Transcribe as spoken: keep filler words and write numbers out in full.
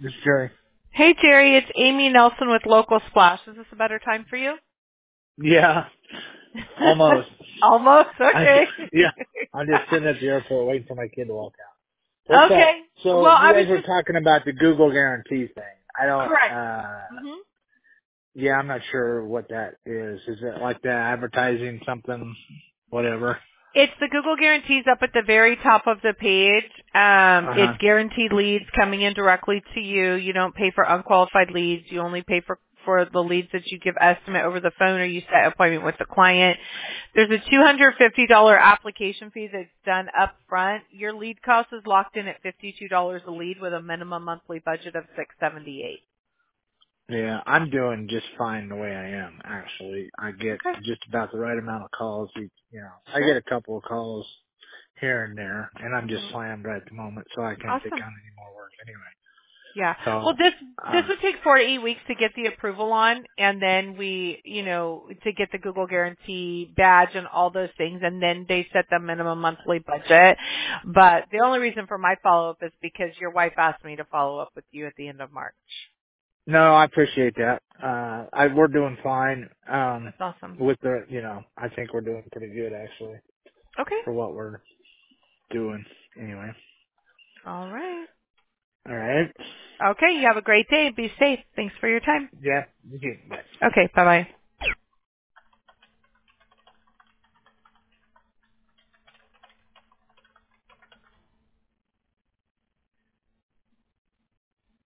This is Jerry. Hey, Jerry, it's Amy Nelson with Local Splash. Is this a better time for you? Yeah, almost. Almost? I, Okay. yeah, I'm just sitting at the airport waiting for my kid to walk out. What's Okay. up? So Well, you I was guys were just... talking about the Google guarantee thing. I don't, Correct. uh, hmm yeah, I'm not sure what that is. Is it like that advertising something, whatever? It's the Google guarantees up at the very top of the page. Um, it's Uh-huh. guaranteed leads coming in directly to you. You don't pay for unqualified leads. You only pay for for the leads that you give estimate over the phone or you set an appointment with the client. There's a two hundred fifty dollars application fee that's done up front. Your lead cost is locked in at fifty-two dollars a lead with a minimum monthly budget of six hundred seventy-eight Yeah, I'm doing just fine the way I am, actually. I get dollars. Okay. just about the right amount of calls each, you know. I Sure. get a couple of calls here and there, and I'm just hmm slammed right at the moment, so I can't take Awesome. on any more work anyway. Yeah. Well, So, this this uh, would take four to eight weeks to get the approval on, and then we, you know, to get the Google Guarantee badge and all those things, and then they set the minimum monthly budget. But the only reason for my follow up is because your wife asked me to follow up with you at the end of March. no, I appreciate that. Uh, I, we're doing fine, um, That's awesome. with the, you know, I think we're doing pretty good actually Okay. for what we're doing anyway. All right. All right. Okay. You have a great day. Be safe. Thanks for your time. Yeah. You can, bye. Okay. Bye bye.